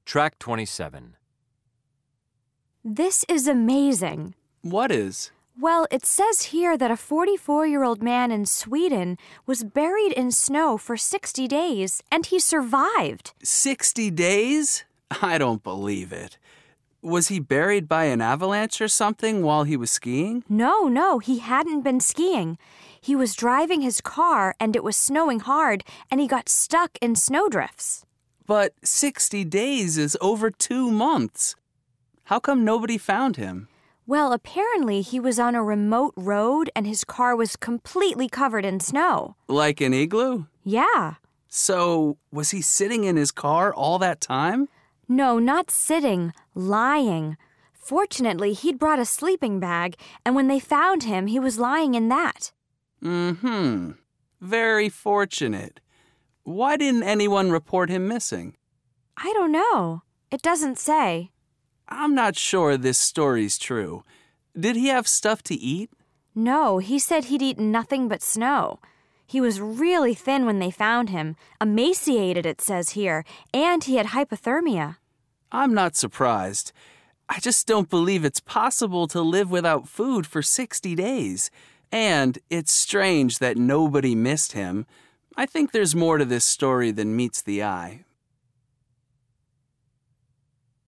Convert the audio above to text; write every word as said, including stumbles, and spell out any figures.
Track twenty-seven. This is amazing. What is? Well, it says here that a forty-four-year-old man in Sweden was buried in snow for sixty days, and he survived. sixty days? I don't believe it. Was he buried by an avalanche or something while he was skiing? No, no, he hadn't been skiing. He was driving his car, and it was snowing hard, and he got stuck in snowdrifts. But sixty days is over two months. How come nobody found him? Well, apparently he was on a remote road, and his car was completely covered in snow. Like an igloo? Yeah. So, was he sitting in his car all that time? No, not sitting, lying. Fortunately, he'd brought a sleeping bag, and when they found him, he was lying in that. Mm-hmm. Very fortunate. Why didn't anyone report him missing? I don't know. It doesn't say. I'm not sure this story's true. Did he have stuff to eat? No, he said he'd eaten nothing but snow. He was really thin when they found him, emaciated, it says here, and he had hypothermia. I'm not surprised. I just don't believe it's possible to live without food for sixty days. And it's strange that nobody missed him. I think there's more to this story than meets the eye.